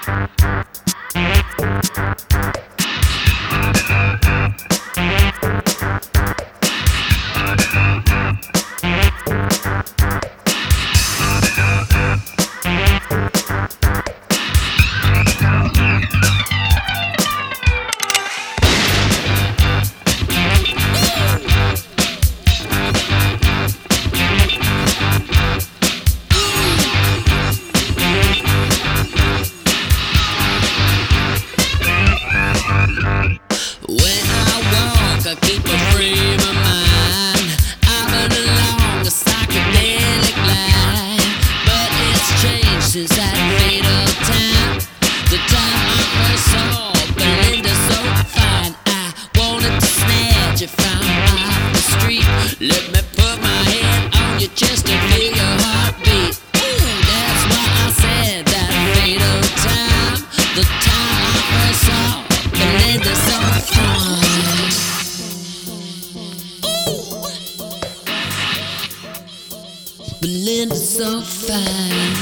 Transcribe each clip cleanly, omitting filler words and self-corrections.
Since that fatal time, the time I first saw Belinda so fine, I wanted to snatch you from off the street. Let me put my hand on your chest and feel your heartbeat. Ooh, that's why I said that fatal time, the time I first saw Belinda so fine. Ooh, Belinda so fine.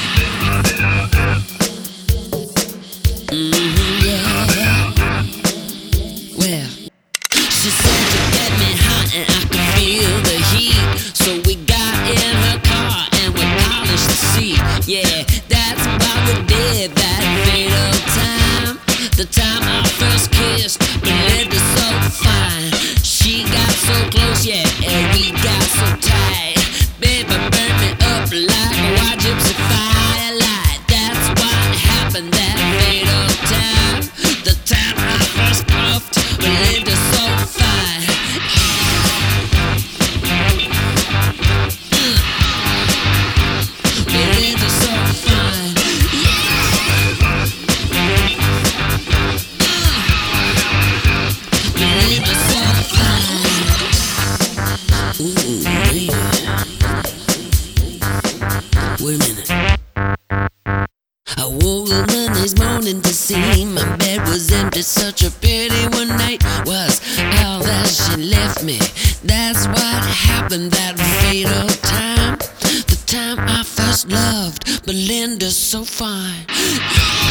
Yeah. Well, she said you get me hot and I could feel the heat. So we got in her car and we polished the seat. Yeah, that's why we did that fatal time. The time I first kissed Belinda so fine. She got so close, yeah, and we got so tight. Baby, burn me up like a white gypsy firelight. That's what happened that fatal time. The time I first puffed Belinda so fine. Belinda so fine. Belinda so fine. Ooh, baby. Wait a minute. I woke up the next morning to see my bed was empty. Such a pity one night was all that she left me. That's what happened that fatal time. The time I first loved Belinda so fine.